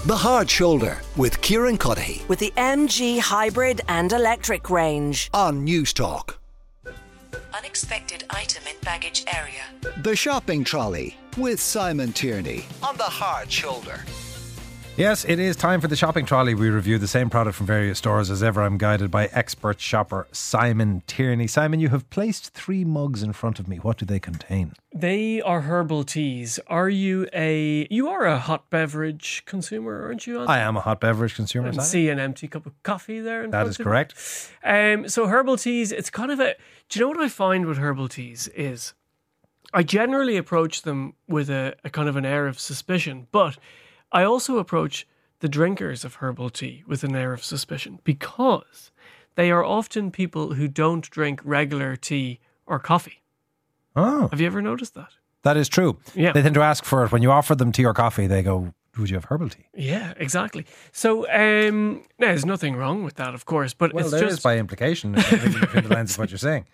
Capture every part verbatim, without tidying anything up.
The Hard Shoulder with Kieran Cuddihy with the M G hybrid and electric range on News Talk. Unexpected item in baggage area. The Shopping Trolley with Simon Tierney on The Hard Shoulder. Yes, it is time for the Shopping Trolley. We review the same product from various stores. As ever, I'm guided by expert shopper Simon Tierney. Simon, you have placed three mugs in front of me. What do they contain? They are herbal teas. Are you a you are a hot beverage consumer, aren't you? I am a hot beverage consumer. I see an empty cup of coffee there. In that front is of correct. Um, so herbal teas, it's kind of a. Do you know what I find with herbal teas is, I generally approach them with a, a kind of an air of suspicion, but I also approach the drinkers of herbal tea with an air of suspicion because they are often people who don't drink regular tea or coffee. Oh. Have you ever noticed that? That is true. Yeah. They tend to ask for it. When you offer them tea or coffee, they go, would you have herbal tea? Yeah, exactly. So um, there's nothing wrong with that, of course. But well, it's there just... is by implication, in the lens of what you're saying.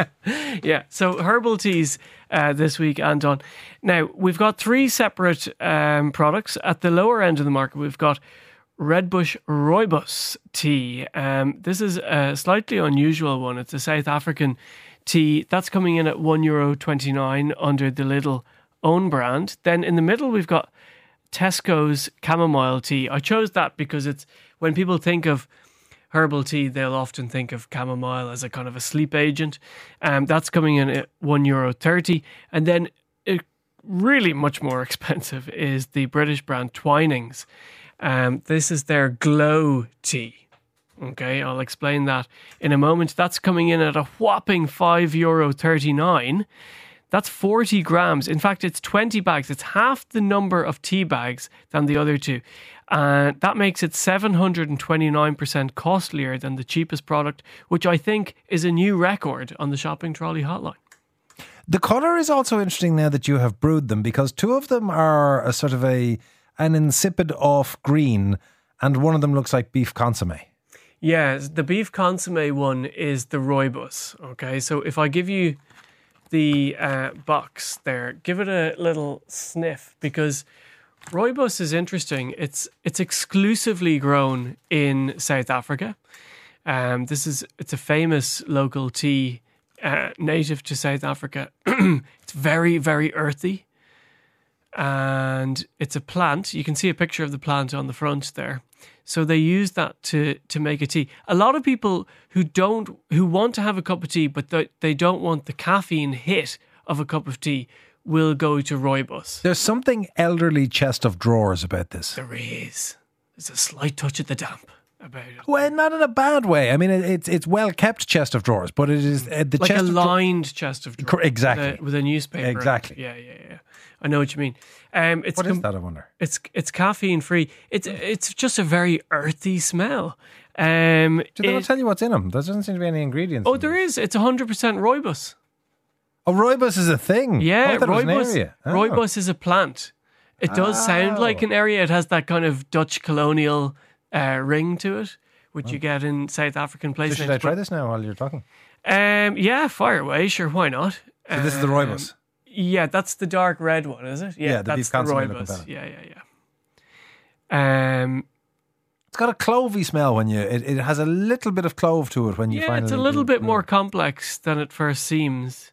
Yeah, so herbal teas uh, this week, Anton. Now, we've got three separate um, products. At the lower end of the market, we've got Redbush Rooibos tea. Um, this is a slightly unusual one. It's a South African tea. That's coming in at one euro twenty-nine under the Lidl own brand. Then in the middle, we've got Tesco's chamomile tea. I chose that because it's when people think of herbal tea, they'll often think of chamomile as a kind of a sleep agent. Um, that's coming in at one euro thirty. And then it, really much more expensive is the British brand Twinings. Um, this is their Glow tea. Okay, I'll explain that in a moment. That's coming in at a whopping five euro thirty-nine. That's forty grams. In fact, it's twenty bags. It's half the number of tea bags than the other two. And that makes it seven hundred twenty-nine percent costlier than the cheapest product, which I think is a new record on the Shopping Trolley hotline. The colour is also interesting now that you have brewed them, because two of them are a sort of a an insipid off green and one of them looks like beef consomme. Yeah, the beef consomme one is the Rooibos. Okay, so if I give you the uh, box there, give it a little sniff, because Rooibos is interesting. It's it's exclusively grown in South Africa. Um, this is it's a famous local tea uh, native to South Africa. It's very, very earthy, and it's a plant. You can see a picture of the plant on the front there. So they use that to to make a tea. A lot of people who don't who want to have a cup of tea, but they, they don't want the caffeine hit of a cup of tea, will go to Rooibos. There's something elderly chest of drawers about this. There is. There's a slight touch of the damp about it. Well, not in a bad way. I mean, it, it's it's well kept chest of drawers, but it is uh, the like chest a of lined dra- chest of drawers. Exactly. With a, with a newspaper. Exactly. Yeah, yeah, yeah. I know what you mean. Um, it's what is com- that, I wonder? It's it's caffeine free. It's it's just a very earthy smell. Um, Did they it, not tell you what's in them? There doesn't seem to be any ingredients. Oh, there is. It's one hundred percent Rooibos. Oh, Rooibos is a thing. Yeah, I thought it was an Rooibos, area. Oh. Rooibos is a plant. It does Oh. sound like an area. It has that kind of Dutch colonial uh, ring to it, which you get in South African So places. should I try this now while you're talking? Um, yeah, fire away. Sure, why not? So this is the Rooibos. Um, Yeah, that's the dark red one, is it? Yeah, Yeah, the that's beef the consomme looking Rooibos. fella. Yeah, yeah, yeah. Um, It's got a clovey smell when you. It, it has a little bit of clove to it when you yeah, finally. it's a little do- bit more complex than it first seems.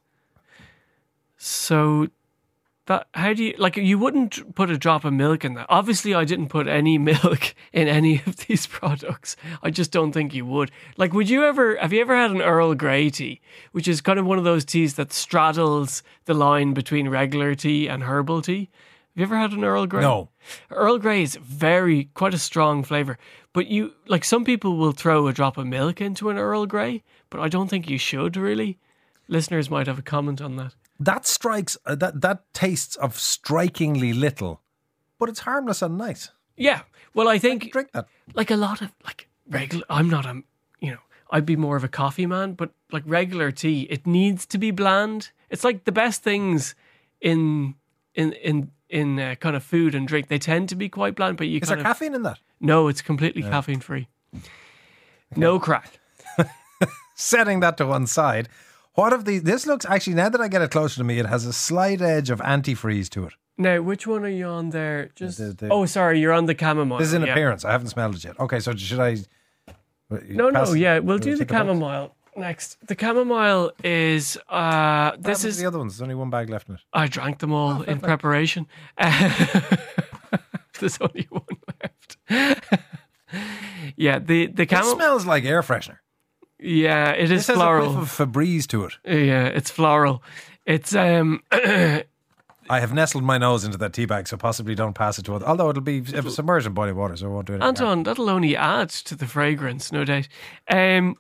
So that how do you like? You wouldn't put a drop of milk in that. Obviously, I didn't put any milk in any of these products. I just don't think you would. Like, would you ever? Have you ever had an Earl Grey tea, which is kind of one of those teas that straddles the line between regular tea and herbal tea? Have you ever had an Earl Grey? No. Earl Grey is very, quite a strong flavour. But you, like some people will throw a drop of milk into an Earl Grey, but I don't think you should really. Listeners might have a comment on that. That strikes. Uh, that that tastes of strikingly little, but it's harmless and nice. Yeah. Well, I think Drink that. like a lot of like regular, I'm not a, you know, I'd be more of a coffee man, but like regular tea, it needs to be bland. It's like the best things in, in, in, in uh, kind of food and drink. They tend to be quite bland, but you Is there kind of, caffeine in that? no, it's completely caffeine free. No crack. Setting that to one side, what of the? This looks actually, now that I get it closer to me, it has a slight edge of antifreeze to it. Now, which one are you on there? Just The- the- oh, sorry, you're on the chamomile. This is an yeah. appearance. I haven't smelled it yet. Okay, so should I? No, pass- no, yeah, we'll do the take a bite? chamomile next. The chamomile is uh, What this happened to is. the other ones. There's only one bag left in it. I drank them all in preparation. There's only one left. yeah, the the It chamomile. smells like air freshener. Yeah, it is This has a floral. whiff of Febreze to it. Yeah, it's floral. It's um. I have nestled my nose into that tea bag, so possibly don't pass it to other. Although it'll be submerged in boiling water, so I won't do it. Anton, that'll only add to the fragrance, no doubt. Um,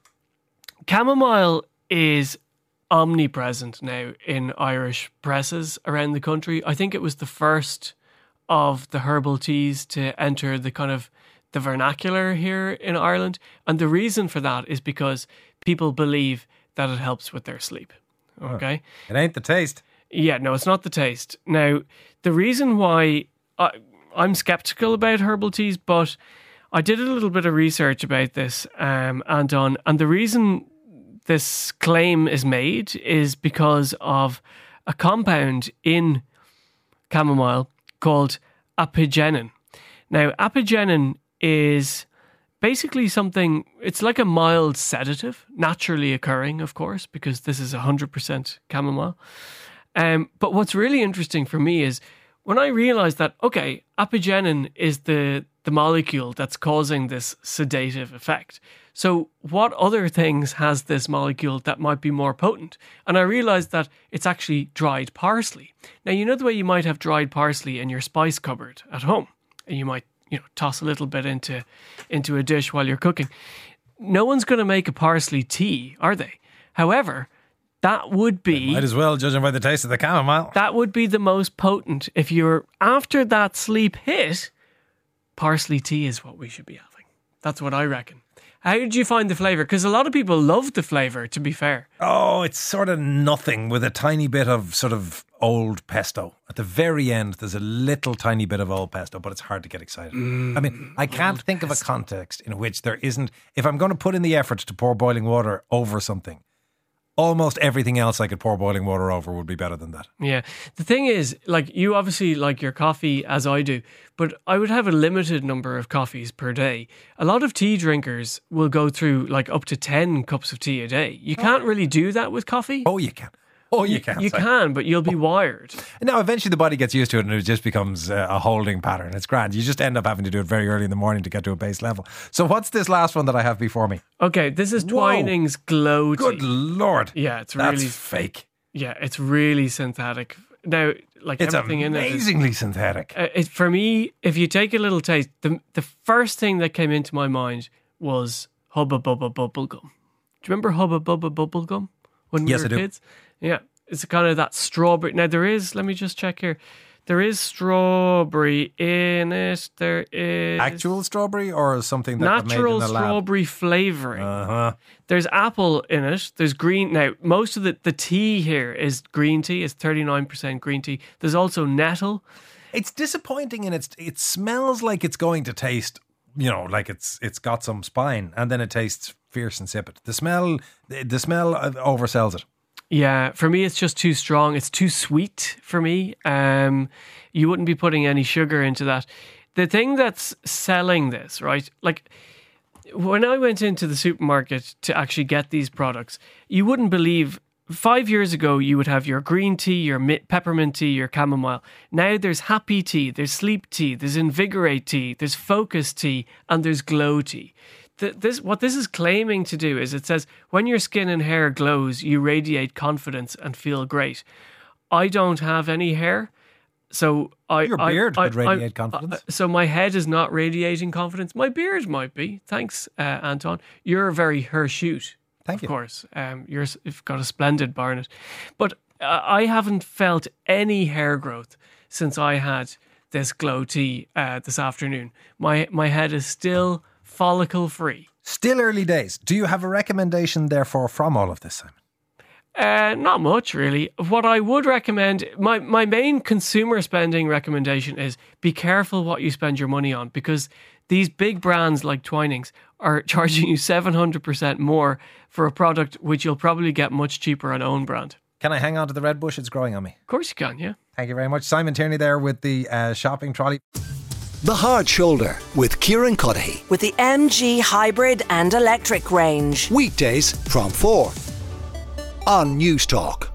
chamomile is omnipresent now in Irish presses around the country. I think it was the first of the herbal teas to enter the kind of the vernacular here in Ireland. And the reason for that is because people believe that it helps with their sleep. Okay? It ain't the taste. Yeah, no, it's not the taste. Now, the reason why I, I'm skeptical about herbal teas, but I did a little bit of research about this, um, Anton, and the reason this claim is made is because of a compound in chamomile called apigenin. Now, apigenin is basically something, it's like a mild sedative, naturally occurring, of course, because this is one hundred percent chamomile. Um, but what's really interesting for me is when I realized that, okay, apigenin is the, the molecule that's causing this sedative effect. So what other things has this molecule that might be more potent? And I realized that it's actually dried parsley. Now, you know the way you might have dried parsley in your spice cupboard at home, and you might, you know, toss a little bit into, into a dish while you're cooking. No one's going to make a parsley tea, are they? However, that would be... Might as well, judging by the taste of the chamomile. That would be the most potent. If you're after that sleep hit, parsley tea is what we should be having. That's what I reckon. How did you find the flavour? Because a lot of people love the flavour, to be fair. Oh, it's sort of nothing with a tiny bit of sort of old pesto. At the very end, there's a little tiny bit of old pesto, but it's hard to get excited. Mm, I mean, I can't think pesto. of a context in which there isn't... If I'm going to put in the effort to pour boiling water over something, almost everything else I could pour boiling water over would be better than that. Yeah. The thing is, like, you obviously like your coffee as I do, but I would have a limited number of coffees per day. A lot of tea drinkers will go through like up to ten cups of tea a day. You can't really do that with coffee. Oh, you can. Oh, you can. You can, but you'll be wired. Now, eventually the body gets used to it and it just becomes uh, a holding pattern. It's grand. You just end up having to do it very early in the morning to get to a base level. So what's this last one that I have before me? Okay, this is Twinings Glow Tea. Good Lord. Yeah, it's That's really... fake. Yeah, it's really synthetic. Now, like It's everything in it is... amazingly synthetic. Uh, it, for me, if you take a little taste, the, the first thing that came into my mind was Hubba Bubba Bubble Gum. Do you remember Hubba Bubba Bubble Gum when we Yes, were I do. kids? Yeah. It's kind of that strawberry. Now there is, let me just check here. There is strawberry in it. There is Actual strawberry or something that natural made in a lab? strawberry flavoring. Uh-huh. There's apple in it. There's green. Now, most of the, the tea here is green tea. It's thirty-nine percent green tea. There's also nettle. It's disappointing and it's it smells like it's going to taste, you know, like it's it's got some spine, and then it tastes fierce and insipid. The smell, the smell oversells it. Yeah, for me, it's just too strong. It's too sweet for me. Um, you wouldn't be putting any sugar into that. The thing that's selling this, right? Like, when I went into the supermarket to actually get these products, you wouldn't believe five years ago you would have your green tea, your mi- peppermint tea, your chamomile. Now there's happy tea, there's sleep tea, there's invigorate tea, there's focus tea, and there's glow tea. This, what this is claiming to do is it says when your skin and hair glows, you radiate confidence and feel great. I don't have any hair, so I your I, beard I, would radiate I, confidence. I, so my head is not radiating confidence. My beard might be. Thanks, uh, Anton. You're very hirsute. Thank of you. Of course, um, you're, you've got a splendid barnet, but uh, I haven't felt any hair growth since I had this glow tea uh, this afternoon. My my head is still follicle free. Still early days. Do you have a recommendation, therefore, from all of this, Simon? Uh, not much, really. What I would recommend, my, my main consumer spending recommendation is be careful what you spend your money on, because these big brands like Twinings are charging you seven hundred percent more for a product which you'll probably get much cheaper on own brand. Can I hang on to the red bush? It's growing on me. Of course you can, yeah. Thank Thank you very much. Simon Tierney there with the uh, shopping trolley. The Hard Shoulder with Kieran Cuddihy. With the M G hybrid and electric range. Weekdays from four on News Talk.